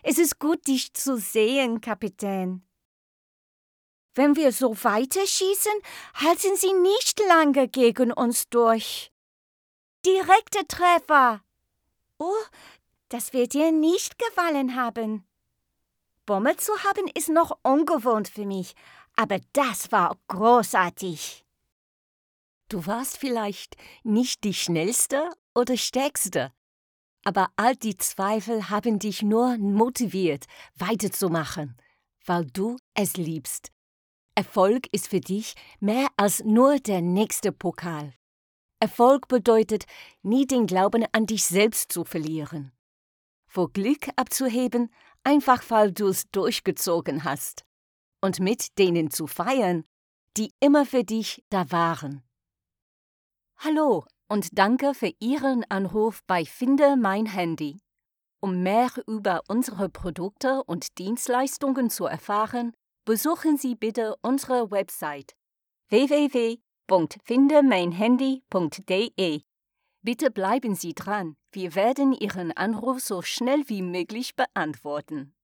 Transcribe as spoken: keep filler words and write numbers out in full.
Es ist gut, dich zu sehen, Kapitän. Wenn wir so weiterschießen, halten sie nicht lange gegen uns durch. Direkte Treffer. Oh, das wird dir nicht gefallen haben. Bombe zu haben ist noch ungewohnt für mich, aber das war großartig. Du warst vielleicht nicht die Schnellste oder Stärkste, aber all die Zweifel haben dich nur motiviert, weiterzumachen, weil du es liebst. Erfolg ist für dich mehr als nur der nächste Pokal. Erfolg bedeutet, nie den Glauben an dich selbst zu verlieren. Vor Glück abzuheben, einfach weil du es durchgezogen hast. Und mit denen zu feiern, die immer für dich da waren. Hallo und danke für Ihren Anruf bei Finde mein Handy. Um mehr über unsere Produkte und Dienstleistungen zu erfahren, besuchen Sie bitte unsere Website w w w punkt finde mein handy punkt d e. Bitte bleiben Sie dran, wir werden Ihren Anruf so schnell wie möglich beantworten.